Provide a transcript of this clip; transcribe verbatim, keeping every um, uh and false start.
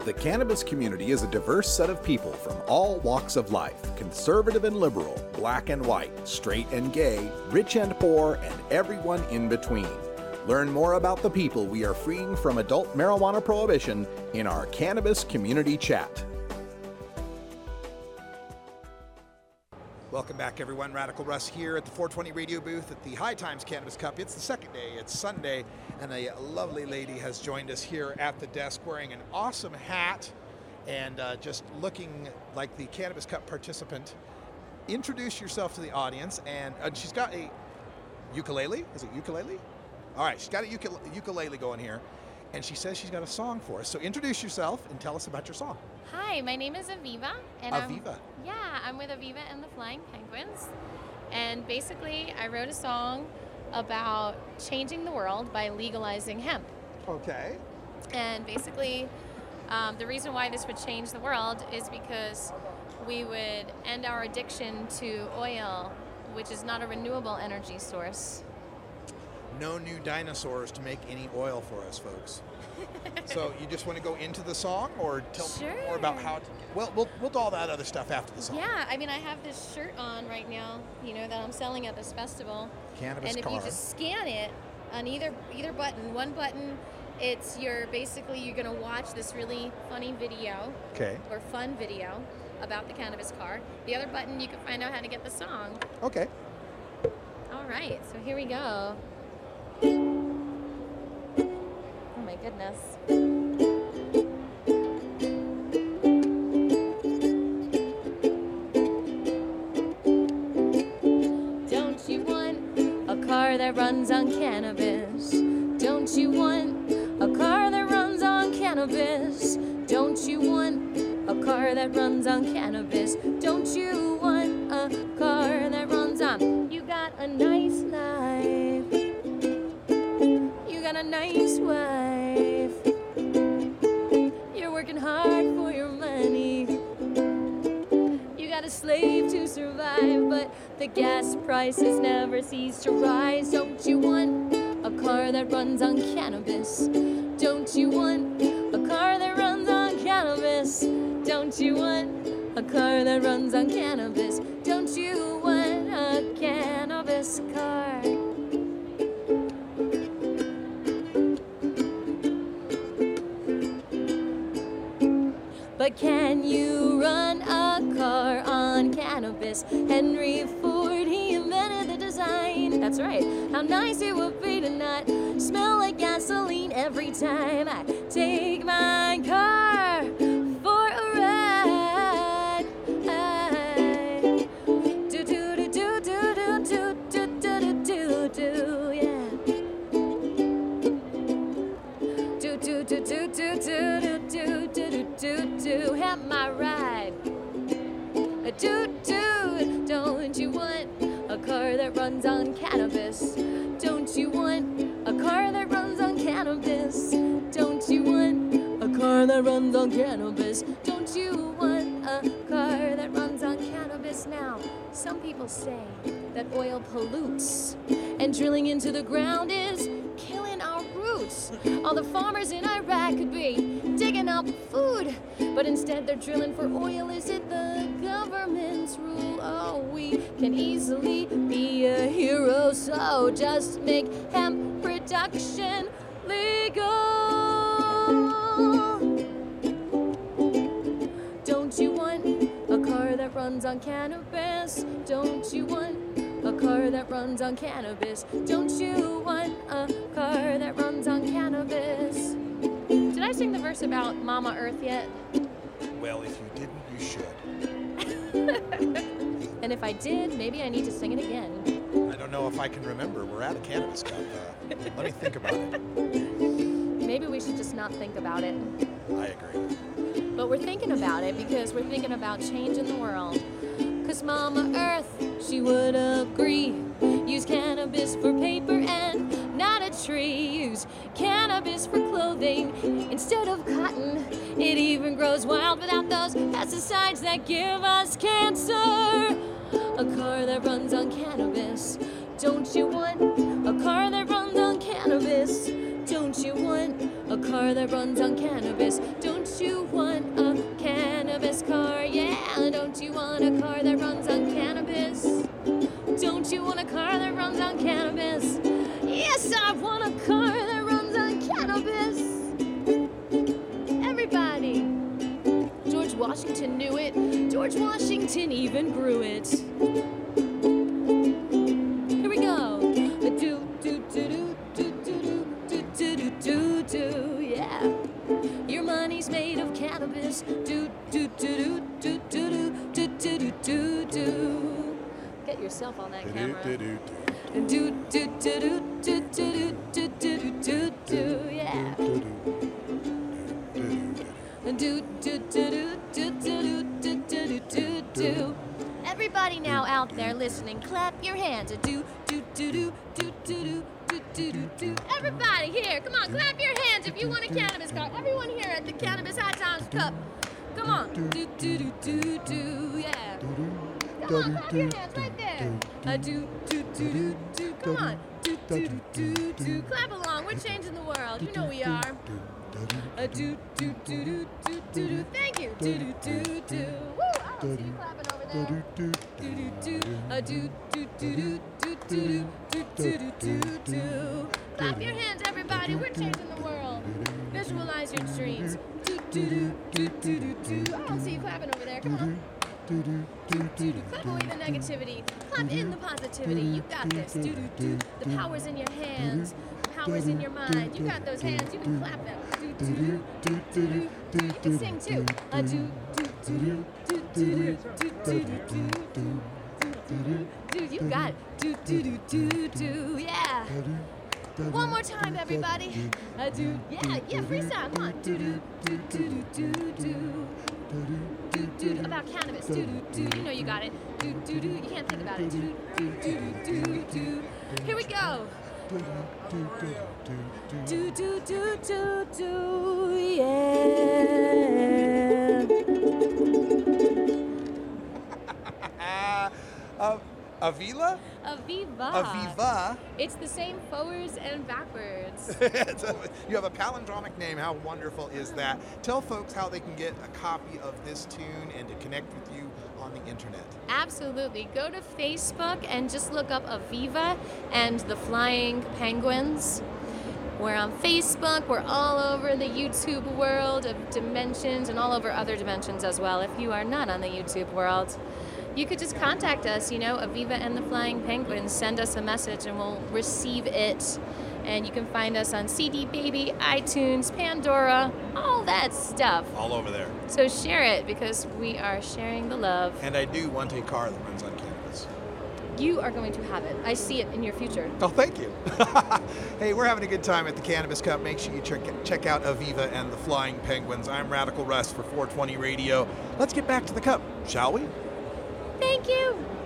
The cannabis community is a diverse set of people from all walks of life, conservative and liberal, black and white, straight and gay, rich and poor, and everyone in between. Learn more about the people we are freeing from adult marijuana prohibition in our Cannabis Community Chat. Welcome back, everyone. Radical Russ here at the four twenty radio booth at the High Times Cannabis Cup. It's the second day. It's Sunday, and a lovely lady has joined us here at the desk wearing an awesome hat and uh, just looking like the Cannabis Cup participant. Introduce yourself to the audience, and uh, she's got a ukulele. Is it ukulele? All right, she's got a ukule- ukulele going here, and she says she's got a song for us. So introduce yourself and tell us about your song. Hi, my name is Aviva. And Aviva? I'm, yeah, I'm with Aviva and the Flying Penguins. And basically, I wrote a song about changing the world by legalizing hemp. Okay. And basically, um, the reason why this would change the world is because we would end our addiction to oil, which is not a renewable energy source. No new dinosaurs to make any oil for us, folks. So you just want to go into the song, or tell Sure. me more about how to, well, we'll we'll do all that other stuff after the song. Yeah, I mean, I have this shirt on right now, you know, that I'm selling at this festival. Cannabis And if car. you just scan it on either either button, one button, it's your basically you're gonna watch this really funny video Okay. or fun video about the cannabis car. The other button, you can find out how to get the song. Okay. All right, so here we go. Oh my goodness. Don't you want a car that runs on cannabis? Don't you want a car that runs on cannabis? Don't you want a car that runs on cannabis? Don't you want a car that runs on? You got a nice life. You got a nice wife. You're working hard for your money. You got a slave to survive, but the gas prices never cease to rise. Don't you want a car that runs on cannabis? Don't you want a car that runs on cannabis? Don't you want a car that runs on cannabis? Don't you want a cannabis car? But can you run a car on cannabis? Henry Ford, he invented the design. That's right. How nice it would be to not smell like gasoline every time I take my car for a ride. Do do do do do do do do do do do yeah. Do do do do do do do do do do do have my ride. Do do don't you want a car that runs on cannabis? Don't you want a car that runs on cannabis? Don't you want a car that runs on cannabis? Don't you want a car that runs on cannabis? Now, some people say that oil pollutes and drilling into the ground is killing our roots. All the farmers in Iraq could be digging up food, but instead they're drilling for oil. Is it the government's rule? Oh, we can easily be a hero, so just make hemp production legal. Don't you want a car that runs on cannabis? Don't you want a car that runs on cannabis? Don't you want a car that runs on cannabis? Did I sing the verse about Mama Earth yet? Well, if you didn't, you should. And if I did, maybe I need to sing it again. I don't know if I can remember. We're at a Cannabis Cup. Uh, let me think about it. Maybe we should just not think about it. I agree. But we're thinking about it because we're thinking about changing the world. Cause Mama Earth, she would agree. Use cannabis for paper and not a tree. Use cannabis for clothing instead of cotton. It even grows wild without those pesticides that give us cancer. A car that runs on cannabis. Don't you want a car that runs on cannabis? Don't you want a a car that runs on cannabis? Don't you want a cannabis car? Yeah, don't you want a car that runs on cannabis? Don't you want a car that runs on cannabis? Yes, I want a car that runs on cannabis. Everybody. George Washington knew it. George Washington even grew it. Here we go. Do do do do do do do do do do do. Yeah. Your money's made of cannabis. Do do do do do do do do do do do. Get yourself on that camera. Do do do do do do do do do do do. Yeah. Do do do do do do do do do do. Everybody now out there listening, clap your hands. Do do do do do do do do do do. Everybody here, come on, clap your hands if you want a cannabis car. Everyone here at the Cannabis High Times Cup, come on. Do do do do do. Yeah. Come on, clap your hands right there. Uh, do do do do do. Come on. Do do do do do. Clap along. We're changing the world. You know we are. Uh, do do do do do do do. Thank you. Do do do do. Woo! I don't see you clapping over there. Do do do. Uh, do do do do do do do do do do do. Clap your hands, everybody. We're changing the world. Visualize your dreams. Do do do do do do do. I don't see you clapping over there. Come on. Do do do do. Clap away the negativity. Clap in the positivity. You got this. Do do do. The power's in your hands. The power's in your mind. You got those hands. You can clap them. Do do do do do do. You can sing too. Uh, do do do do do do do do do. Dude, you got it. Do do do do do. Yeah. One more time, everybody. Uh, do yeah yeah freestyle. Come on. Do do do do do do. Do do about cannabis. Do do do. You know you got it. Do do do. You can't think about it. Do do do do do. Here we go. Do do do do do. Yeah. uh, Avila? Aviva. Aviva. It's the same forwards and backwards. You have a palindromic name. How wonderful is that? Tell folks how they can get a copy of this tune and to connect with you on the internet. Absolutely. Go to Facebook and just look up Aviva and the Flying Penguins. We're on Facebook. We're all over the YouTube world of dimensions and all over other dimensions as well. If you are not on the YouTube world, you could just contact us, you know, Aviva and the Flying Penguins. Send us a message and we'll receive it. And you can find us on C D Baby, iTunes, Pandora, all that stuff. All over there. So share it because we are sharing the love. And I do want a car that runs on cannabis. You are going to have it. I see it in your future. Oh, thank you. Hey, we're having a good time at the Cannabis Cup. Make sure you check, check out Aviva and the Flying Penguins. I'm Radical Russ for four twenty Radio. Let's get back to the cup, shall we? Thank you.